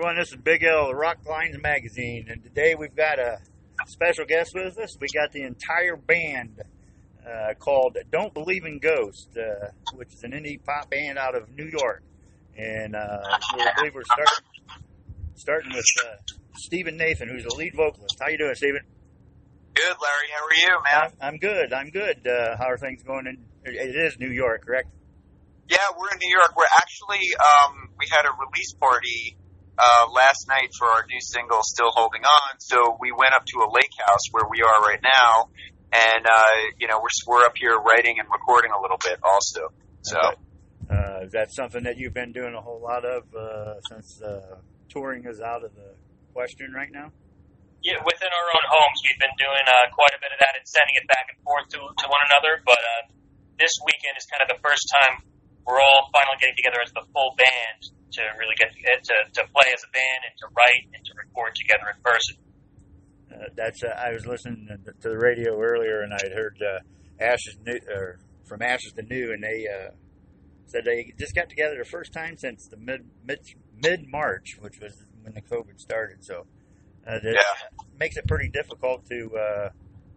everyone. This is Big L, Rock Lines Magazine, and today we've got a special guest with us. We got the entire band called Don't Believe in Ghosts, which is an indie pop band out of New York. And I believe we're starting with Stephen Nathan, who's the lead vocalist. How you doing, Stephen? Good, Larry. How are you, man? I'm good. I'm good. How are things going? It is New York, correct? Yeah, we're in New York. We're actually, we had a release party last night for our new single, Still Holding On. So we went up to a lake house where we are right now, and we're up here writing and recording a little bit also. So is that something that you've been doing a whole lot of since touring is out of the question right now? Yeah, within our own homes, we've been doing quite a bit of that and sending it back and forth to one another. But this weekend is kind of the first time we're all finally getting together as the full band to really get to play as a band and to write and to record together in person. I was listening to the radio earlier, and I had heard From Ashes to New, and they said they just got together the first time since the mid-March, which was when the COVID started. So that makes it pretty difficult to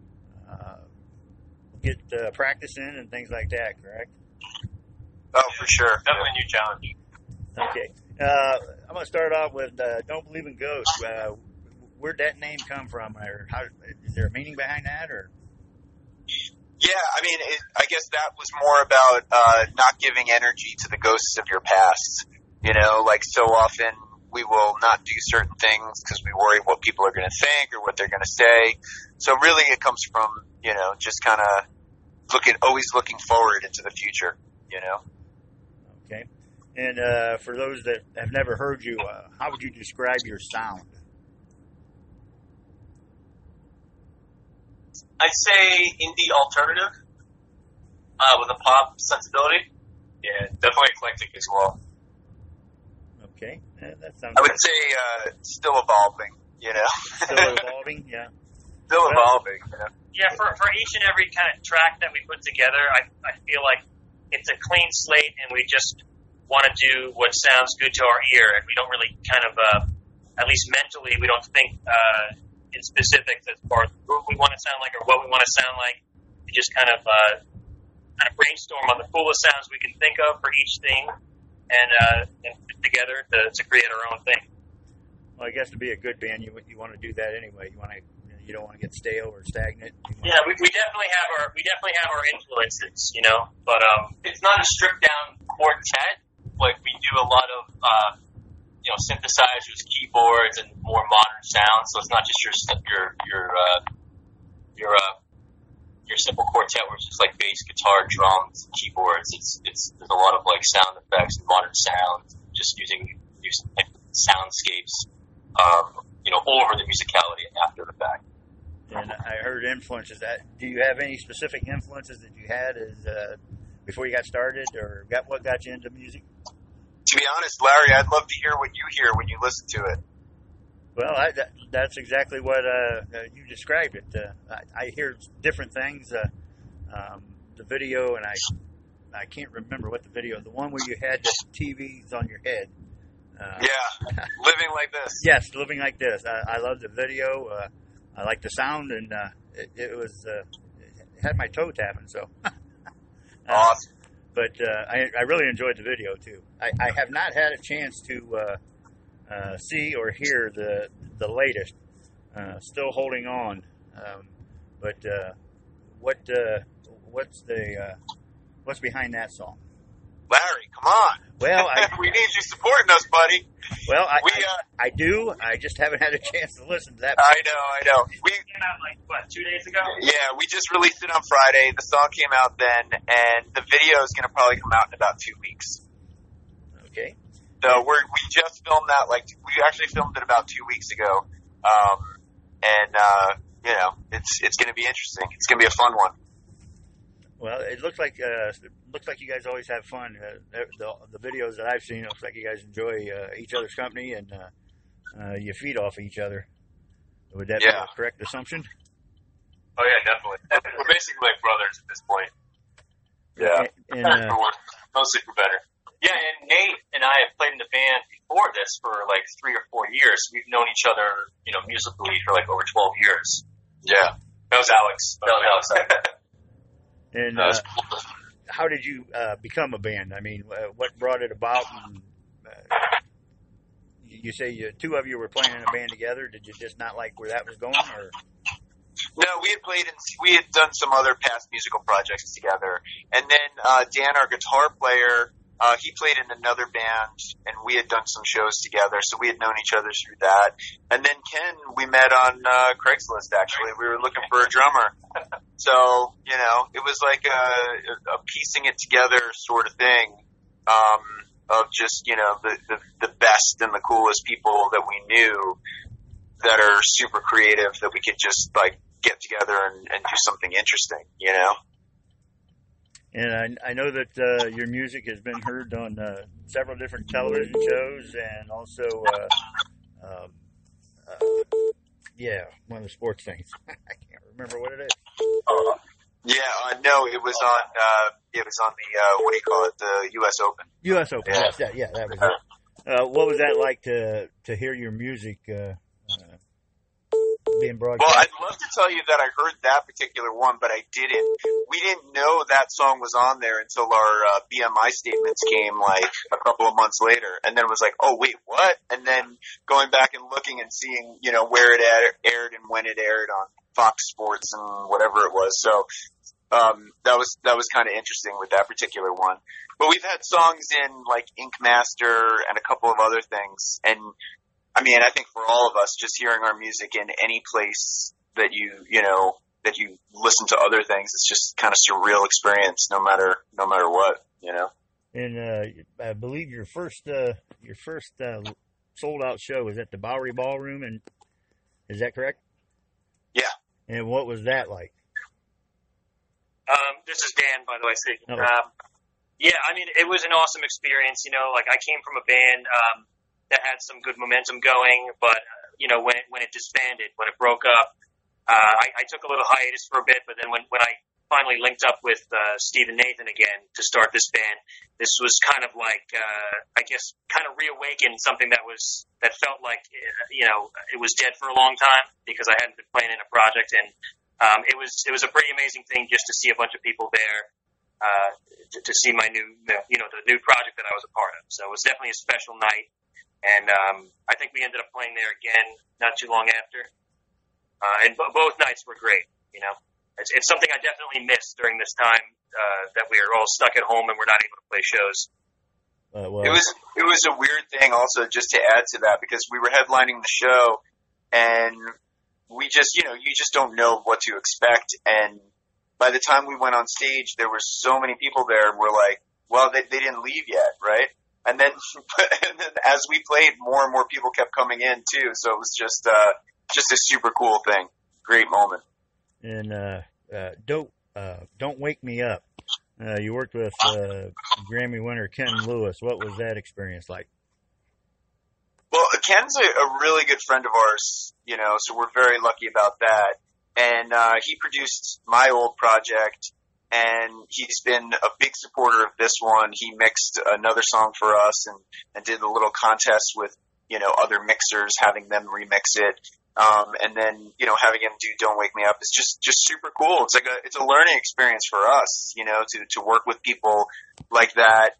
get practice in and things like that, correct? Oh, for sure. Definitely a new challenge. Okay. I'm going to start off with Don't Believe in Ghosts. Where'd that name come from? Or is there a meaning behind that? Or? Yeah, I mean, I guess that was more about not giving energy to the ghosts of your past. You know, like so often we will not do certain things because we worry what people are going to think or what they're going to say. So really it comes from, just kind of always looking forward into the future, Okay. And for those that have never heard you, how would you describe your sound? I'd say indie alternative with a pop sensibility. Yeah, definitely eclectic as well. Okay. That sounds I would say still evolving, Still evolving, yeah. Still evolving, Yeah, for each and every kind of track that we put together, I feel like it's a clean slate, and we just want to do what sounds good to our ear, and we don't really kind of, at least mentally, we don't think in specifics as far as who we want to sound like or what we want to sound like. We just kind of brainstorm on the coolest sounds we can think of for each thing, and put together to create our own thing. Well, I guess to be a good band, you want to do that anyway. You don't want to get stale or stagnant. Yeah, we definitely have our influences, but it's not a stripped down quartet. Like we do a lot of synthesizers, keyboards, and more modern sounds. So it's not just your simple quartet where it's just like bass, guitar, drums, keyboards. There's a lot of like sound effects and modern sounds, just using soundscapes, over the musicality after the fact. And I heard influences. Do you have any specific influences that you had before you got started, or what got you into music? To be honest, Larry, I'd love to hear what you hear when you listen to it. Well, that's exactly what you described it. I hear different things. The video, and I can't remember what the video. The one where you had the TVs on your head. Living Like This. Yes, Living Like This. I love the video. I like the sound, and it had my toe tapping. So awesome. But I really enjoyed the video too. I have not had a chance to see or hear the latest. Still Holding On. But what's behind that song? Larry, come on. Well, we need you supporting us, buddy. Well, I do. I just haven't had a chance to listen to that. I know. We came out 2 days ago? Yeah, we just released it on Friday. The song came out then, and the video is going to probably come out in about 2 weeks. Okay. So we just filmed that. We actually filmed it about 2 weeks ago, it's going to be interesting. It's going to be a fun one. Well, it looks like you guys always have fun. The videos that I've seen, it looks like you guys enjoy each other's company, and you feed off each other. Would that be a correct assumption? Oh yeah, definitely. We're basically like brothers at this point. Yeah, and mostly for better. Yeah, and Nate and I have played in the band before this for like 3 or 4 years. We've known each other, musically for like over 12 years. Yeah. That was Alex. And how did you become a band? I mean, what brought it about? And, you say two of you were playing in a band together. Did you just not like where that was going, or? No, we had done some other past musical projects together, and then Dan, our guitar player, he played in another band, and we had done some shows together, so we had known each other through that. And then Ken, we met on Craigslist. Actually, we were looking for a drummer, so it was like a piecing it together sort of thing. Of just, the best and the coolest people that we knew that are super creative that we could just like get together and do something interesting, And I know that your music has been heard on several different television shows and also, one of the sports things. I can't remember what it is. No, it was on the, what do you call it, the U.S. Open. U.S. Open, yes, that was it. What was that like to hear your music being broadcast? Well, I'd love to tell you that I heard that particular one, but I didn't. We didn't know that song was on there until our BMI statements came like a couple of months later, and then it was like, oh wait, what? And then going back and looking and seeing, where it aired and when it aired on Fox Sports and whatever it was. So that was kind of interesting with that particular one. But we've had songs in like Ink Master and a couple of other things, and I mean, I think for all of us, just hearing our music in any place that you listen to other things, it's just kind of surreal experience, no matter what, And I believe your first sold out show was at the Bowery Ballroom, and is that correct? Yeah. And what was that like? This is Dan, by the way, speaking. Oh. Yeah, I mean, it was an awesome experience. Like I came from a band that had some good momentum going, but when it disbanded, when it broke up, I took a little hiatus for a bit. But then when I finally linked up with Steve and Nathan again to start this band, this was kind of like I guess kind of reawakened something that felt like it was dead for a long time because I hadn't been playing in a project, and it was a pretty amazing thing just to see a bunch of people there. To see my new, the new project that I was a part of. So it was definitely a special night. And I think we ended up playing there again not too long after. And both nights were great, It's something I definitely missed during this time that we were all stuck at home and we're not able to play shows. It was a weird thing also, just to add to that, because we were headlining the show and we just, you just don't know what to expect. And by the time we went on stage, there were so many people there, and we're like, well, they didn't leave yet, right? And then as we played, more and more people kept coming in too. So it was just a super cool thing. Great moment. And Don't Wake Me Up. You worked with Grammy winner Ken Lewis. What was that experience like? Well, Ken's a really good friend of ours, so we're very lucky about that. And he produced my old project, and he's been a big supporter of this one. He mixed another song for us and did a little contest with, other mixers, having them remix it. And then, having him do Don't Wake Me Up is just super cool. It's like it's a learning experience for us, to work with people like that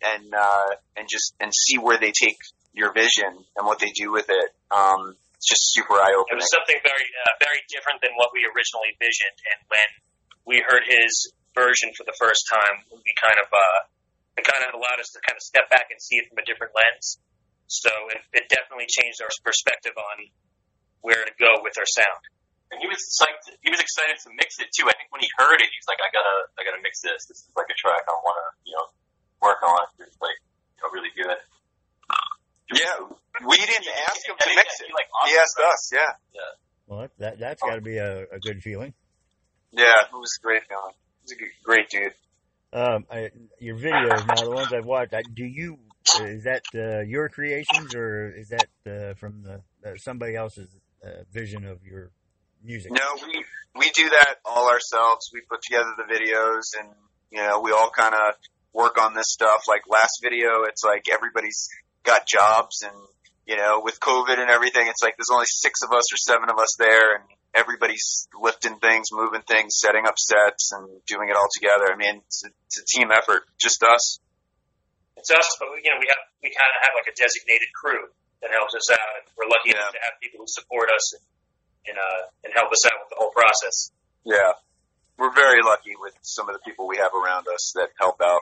and see where they take your vision and what they do with it. It's just super eye-opening. It was something very, very different than what we originally visioned. And when we heard his version for the first time, it kind of allowed us to kind of step back and see it from a different lens. So it definitely changed our perspective on where to go with our sound. And he was psyched. He was excited to mix it too. I think when he heard it, he was like, "I gotta mix this. This is like a track I want to, work on. It's like, really good." Yeah, we didn't ask him to mix it. He asked us. Yeah. Well, that's got to be a good feeling. Yeah, it was a great feeling. He's a great dude. Your videos now, the ones I've watched, is that your creations, or is that from somebody else's vision of your music? No, we do that all ourselves. We put together the videos, and we all kind of work on this stuff. Like last video, it's like everybody's got jobs and, you know, with COVID and everything, it's like there's only 6 of us or 7 of us there, and everybody's lifting things, moving things, setting up sets, and doing it all together. I mean, it's a team effort, just us. It's us, but we kind of have like a designated crew that helps us out, and we're lucky enough to have people who support us and help us out with the whole process. Yeah, we're very lucky with some of the people we have around us that help out.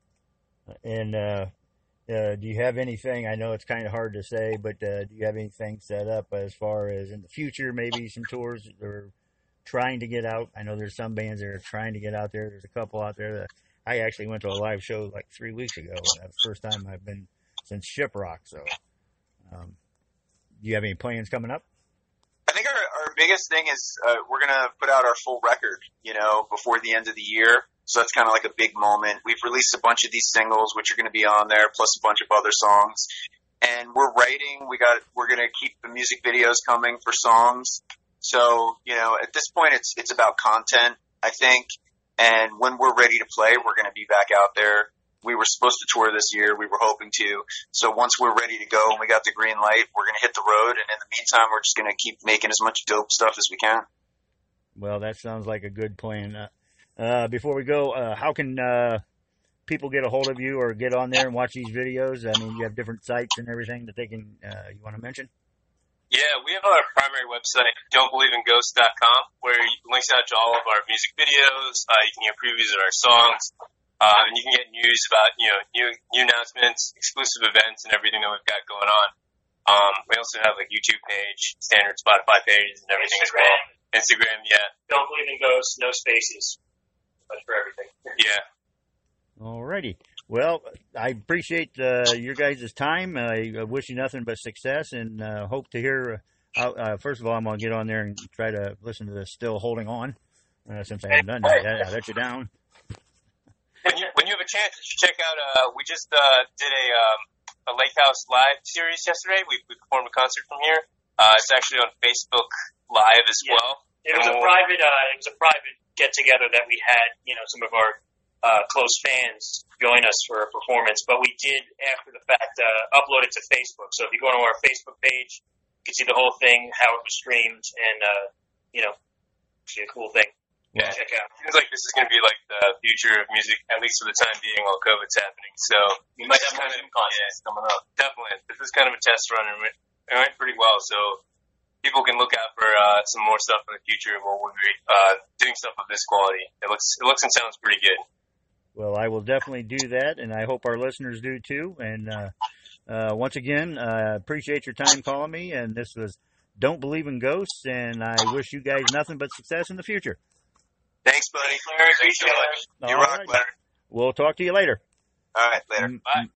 And do you have anything, I know it's kind of hard to say, but do you have anything set up as far as in the future, maybe some tours that are trying to get out? I know there's some bands that are trying to get out there. There's a couple out there that I actually went to a live show like 3 weeks ago. That's the first time I've been since Shiprock. So do you have any plans coming up? I think our biggest thing is we're going to put out our full record, you know, before the end of the year. So that's kind of like a big moment. We've released a bunch of these singles, which are going to be on there, plus a bunch of other songs. And we're writing. We're going to keep the music videos coming for songs. So, you know, at this point, it's about content, I think. And when we're ready to play, we're going to be back out there. We were supposed to tour this year. We were hoping to. So once we're ready to go and we got the green light, we're going to hit the road. And in the meantime, we're just going to keep making as much dope stuff as we can. Well, that sounds like a good plan. Before we go, how can people get a hold of you or get on there and watch these videos? I mean, you have different sites and everything that they can, you want to mention? Yeah, we have our primary website, don'tbelievinghosts.com, where you can link out to all of our music videos. You can get previews of our songs, and you can get news about, you know, new announcements, exclusive events, and everything that we've got going on. We also have a YouTube page, standard Spotify pages, and everything as well. Instagram, yeah. Don't Believe in Ghosts, no spaces. That's for everything. Yeah. Alrighty. Well, I appreciate your guys' time. I wish you nothing but success, and hope to hear. First of all, I'm going to get on there and try to listen to the Still Holding On, since I haven't done that yet. I let you down. When you have a chance, you should check out. We just did a Lake House Live series yesterday. We performed a concert from here. It's actually on Facebook Live as well. It was a private get together that we had. You know, some of our close fans join us for a performance, but we did after the fact upload it to Facebook. So if you go to our Facebook page, you can see the whole thing, how it was streamed, and you know, see a cool thing. Yeah, check out. Seems like this is going to be like the future of music, at least for the time being, while COVID's happening. So we might have more concerts coming up. Definitely, this is kind of a test run, and it went pretty well. So people can look out for some more stuff in the future where we'll be doing stuff of this quality. It looks and sounds pretty good. Well, I will definitely do that, and I hope our listeners do too. And once again, appreciate your time calling me. And this was Don't Believe in Ghosts, and I wish you guys nothing but success in the future. Thanks, buddy. Thanks, Larry. You rock, Larry. We'll talk to you later. All right, later. Bye.